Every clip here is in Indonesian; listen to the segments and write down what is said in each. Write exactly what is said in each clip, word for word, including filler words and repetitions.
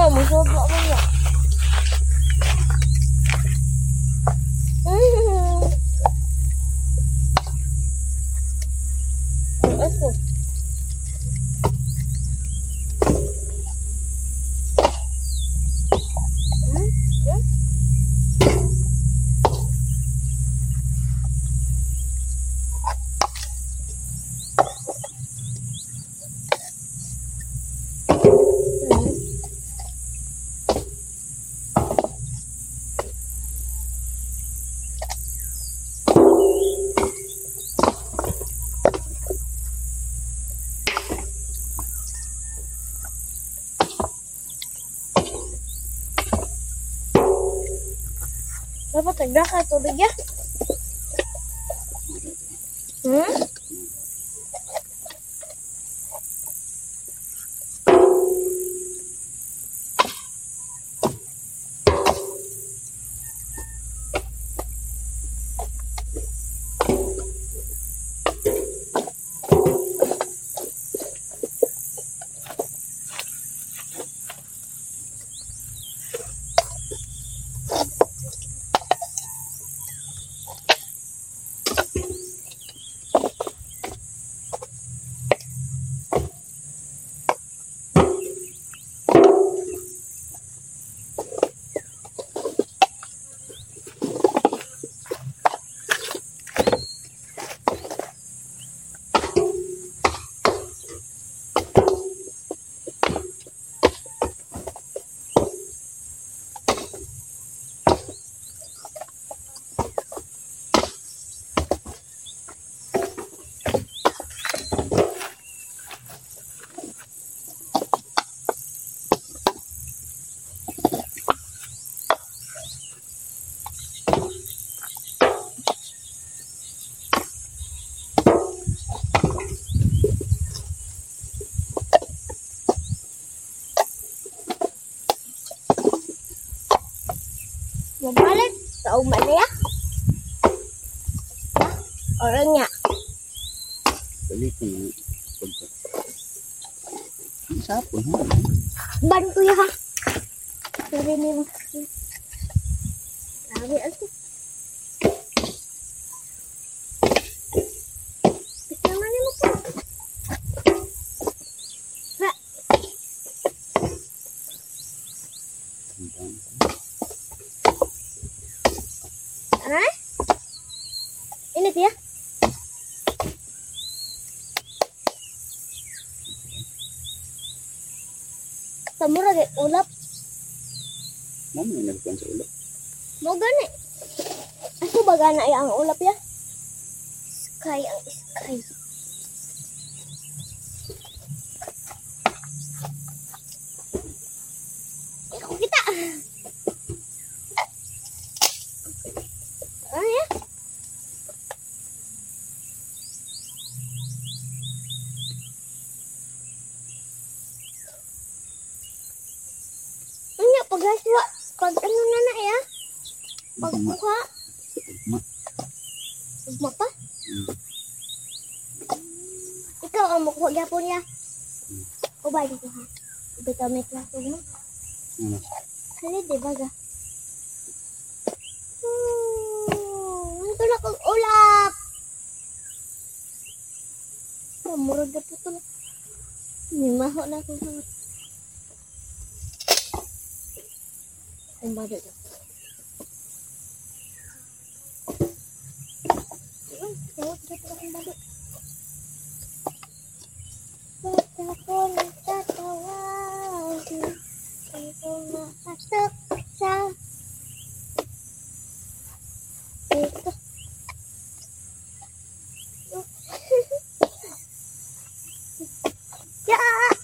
Oh, masuk kok ya. Hmm. Aku. Hmm. Berapa tegak atau ya? Hmm? Mau balik tahu mana ya? Orangnya. Balik ni. Siapa? Bantu ya. Dari ni. Lari aku. Bisa mana macam? Pak. Hah? Ini dia. Samura ge ulap. Mana yang nak bukan ulap? Mau gani. Aku bagana yang ulap ya. Sky ang sky. Aku kita. Ah ya. Ini apa guys, Wak? Pag ano na na ya? Pagkuha. Mak. Ugma pa? Hmm. Ikaw ang makuha gyapon ya. Hmm. O ba dito ha? Bitaw may klase mo. Hmm. Kali di ba ga? Hmm, ito na kong ulap. Oh, murag na po ito. Mimaho na akong hangat. Ang bado ito. Ayun, tawag dito akong bado. Ba't ako nagtatawag? Ang pumasok sa ito. Ya!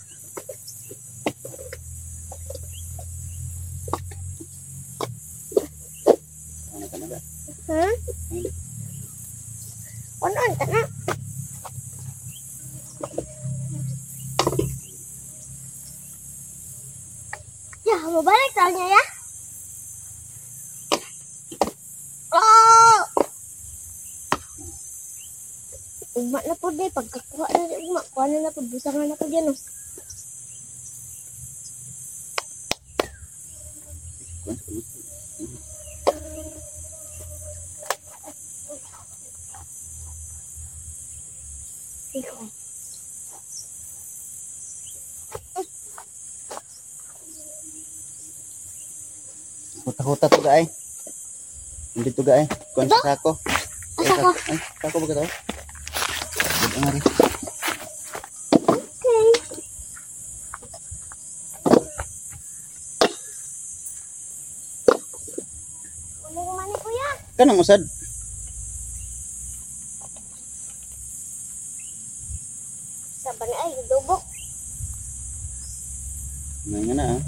Ano ka na ba? Hah? On-on ka na. Ya, mau balik soalnya ya. Oh! Umat na po deh, pagkakuha na rin umat. Kuha na na po, busangan na po dyan. Oh. Kuan sa ulo. Ikaw. Huta-huta to guys. Hindi to guys. Kuan sa sako. Ang sako? Ay, sako ba ka to? Good ang ari. Okay. Uli ko man ni kuya. Kanang usad. Saban ay, dubok. May nga na ah.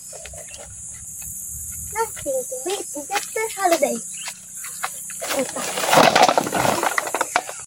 Nothing to be. It's just a holiday. Ito.